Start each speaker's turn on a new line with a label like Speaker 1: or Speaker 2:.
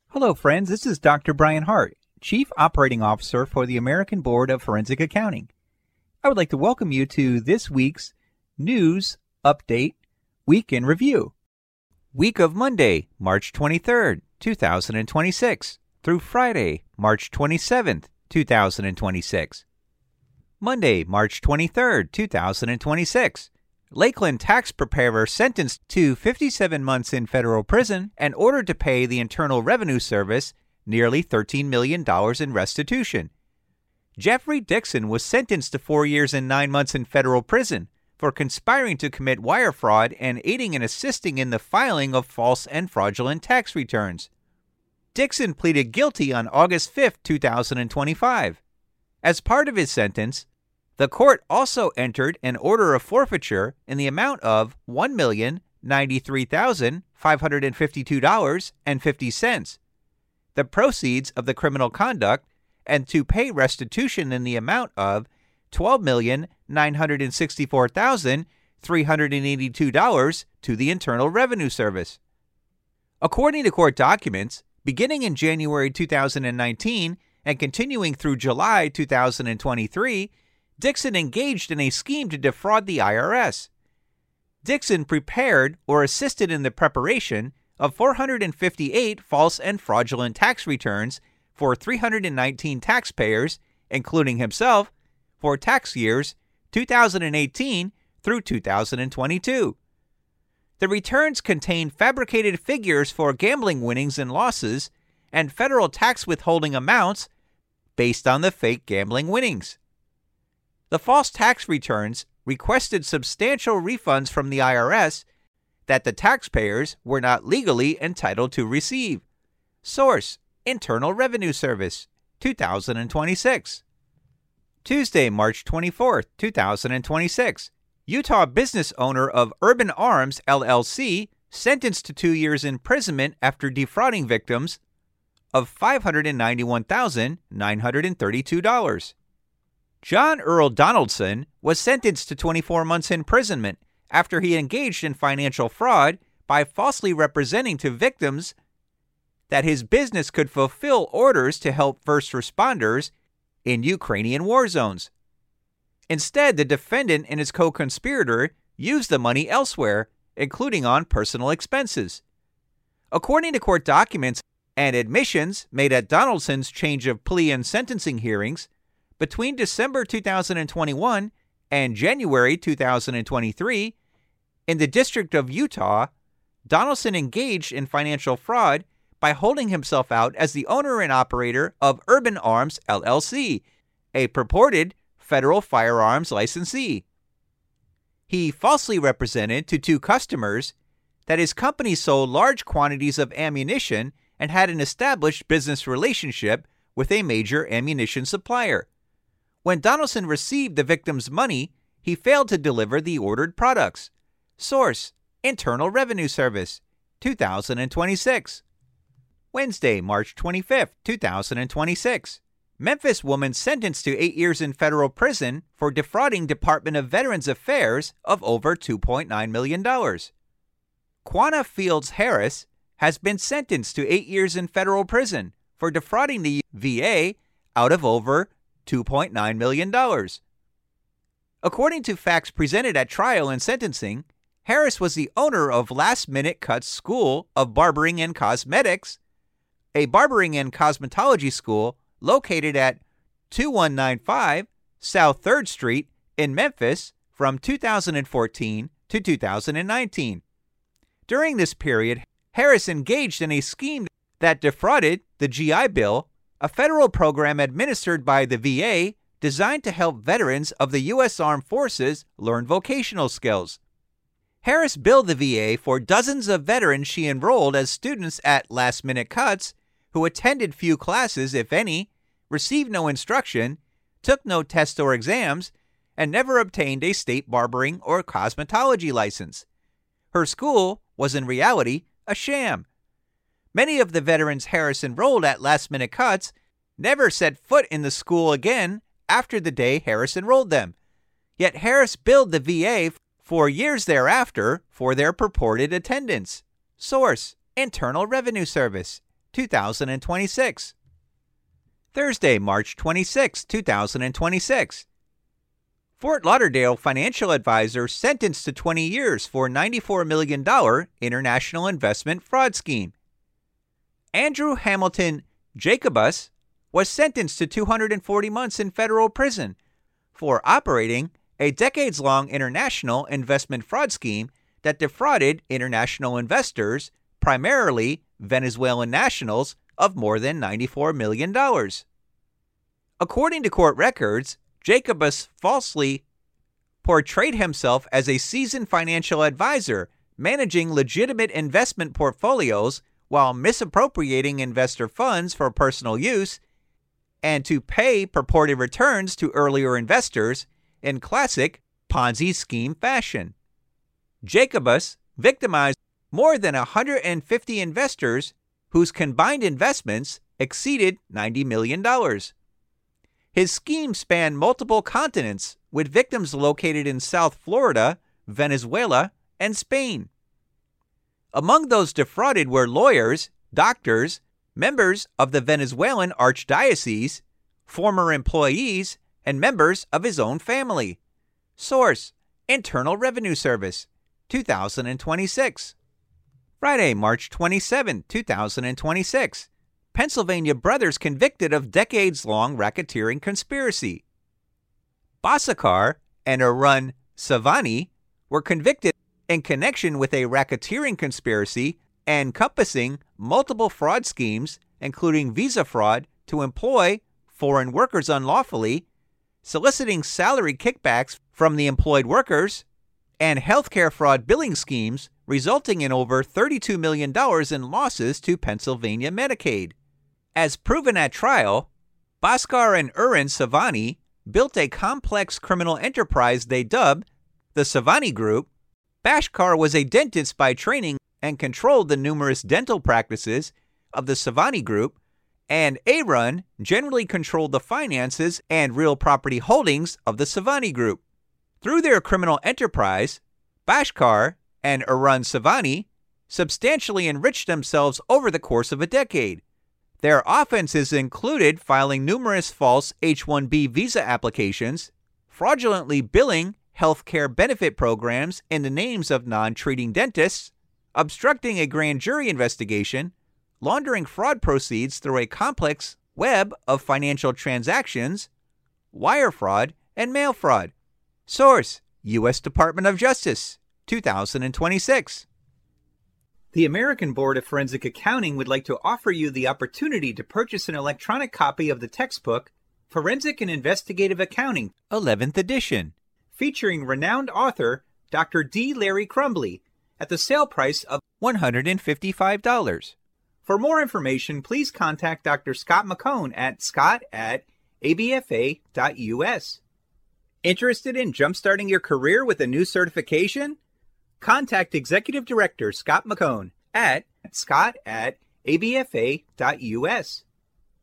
Speaker 1: Hello, friends. This is Dr. Brian Hart, Chief Operating Officer for the American Board of Forensic Accounting. I would like to welcome you to this week's News Update Week in Review. Week of Monday, March 23rd, 2026 through Friday, March 27th, 2026. Monday, March 23rd, 2026. Lakeland tax preparer sentenced to 57 months in federal prison and ordered to pay the Internal Revenue Service nearly $13 million in restitution. Jeffrey Dixon was sentenced to 4 years and 9 months in federal prison for conspiring to commit wire fraud and aiding and assisting in the filing of false and fraudulent tax returns. Dixon pleaded guilty on August 5, 2025. As part of his sentence, the court also entered an order of forfeiture in the amount of $1,093,552.50, the proceeds of the criminal conduct, and to pay restitution in the amount of $12,964,382 to the Internal Revenue Service. According to court documents, beginning in January 2019 and continuing through July 2023, Dixon engaged in a scheme to defraud the IRS. Dixon prepared or assisted in the preparation of 458 false and fraudulent tax returns for 319 taxpayers, including himself, for tax years 2018 through 2022. The returns contained fabricated figures for gambling winnings and losses and federal tax withholding amounts based on the fake gambling winnings. The false tax returns requested substantial refunds from the IRS that the taxpayers were not legally entitled to receive. Source: Internal Revenue Service, 2026. Tuesday, March 24, 2026. Utah business owner of Urban Arms, LLC, sentenced to 2 years imprisonment after defrauding victims of $591,932. John Earl Donaldson was sentenced to 24 months imprisonment after he engaged in financial fraud by falsely representing to victims that his business could fulfill orders to help first responders in Ukrainian war zones. Instead, the defendant and his co-conspirator used the money elsewhere, including on personal expenses. According to court documents and admissions made at Donaldson's change of plea and sentencing hearings, between December 2021 and January 2023, in the District of Utah, Donaldson engaged in financial fraud by holding himself out as the owner and operator of Urban Arms, LLC, a purported federal firearms licensee. He falsely represented to two customers that his company sold large quantities of ammunition and had an established business relationship with a major ammunition supplier. When Donaldson received the victim's money, he failed to deliver the ordered products. Source: Internal Revenue Service, 2026. Wednesday, March 25, 2026. Memphis woman sentenced to 8 years in federal prison for defrauding Department of Veterans Affairs of over $2.9 million. Quanah Fields Harris has been sentenced to 8 years in federal prison for defrauding the VA out of over $2.9 million. According to facts presented at trial and sentencing, Harris was the owner of Last Minute Cuts School of Barbering and Cosmetics, a barbering and cosmetology school located at 2195 South 3rd Street in Memphis from 2014 to 2019. During this period, Harris engaged in a scheme that defrauded the GI Bill, a federal program administered by the VA designed to help veterans of the U.S. Armed Forces learn vocational skills. Harris billed the VA for dozens of veterans she enrolled as students at Last Minute Cuts who attended few classes, if any, received no instruction, took no tests or exams, and never obtained a state barbering or cosmetology license. Her school was in reality a sham. Many of the veterans Harris enrolled at Last Minute Cuts never set foot in the school again after the day Harris enrolled them. Yet Harris billed the VA for years thereafter for their purported attendance. Source: Internal Revenue Service, 2026. Thursday, March 26, 2026. Fort Lauderdale financial advisor sentenced to 20 years for $94 million international investment fraud scheme. Andrew Hamilton Jacobus was sentenced to 240 months in federal prison for operating a decades-long international investment fraud scheme that defrauded international investors, primarily Venezuelan nationals, of more than $94 million. According to court records, Jacobus falsely portrayed himself as a seasoned financial advisor managing legitimate investment portfolios while misappropriating investor funds for personal use and to pay purported returns to earlier investors in classic Ponzi scheme fashion. Jacobus victimized more than 150 investors whose combined investments exceeded $90 million. His scheme spanned multiple continents, with victims located in South Florida, Venezuela, and Spain. Among those defrauded were lawyers, doctors, members of the Venezuelan Archdiocese, former employees, and members of his own family. Source: Internal Revenue Service, 2026. Friday, March 27, 2026. Pennsylvania brothers convicted of decades-long racketeering conspiracy. Bhaskar and Arun Savani were convicted in connection with a racketeering conspiracy encompassing multiple fraud schemes, including visa fraud to employ foreign workers unlawfully, soliciting salary kickbacks from the employed workers, and healthcare fraud billing schemes resulting in over $32 million in losses to Pennsylvania Medicaid. As proven at trial, Bhaskar and Arun Savani built a complex criminal enterprise they dubbed the Savani Group. Bhaskar was a dentist by training and controlled the numerous dental practices of the Savani Group, and Arun generally controlled the finances and real property holdings of the Savani Group. Through their criminal enterprise, Bhaskar and Arun Savani substantially enriched themselves over the course of a decade. Their offenses included filing numerous false H-1B visa applications, fraudulently billing healthcare benefit programs in the names of non-treating dentists, obstructing a grand jury investigation, laundering fraud proceeds through a complex web of financial transactions, wire fraud, and mail fraud. Source: U.S. Department of Justice, 2026. The American Board of Forensic Accounting would like to offer you the opportunity to purchase an electronic copy of the textbook Forensic and Investigative Accounting, 11th edition, featuring renowned author Dr. D. Larry Crumbly at the sale price of $155. For more information, please contact Dr. Scott McCone at scott@abfa.us. Interested in jumpstarting your career with a new certification? Contact Executive Director Scott McCone at scott@abfa.us.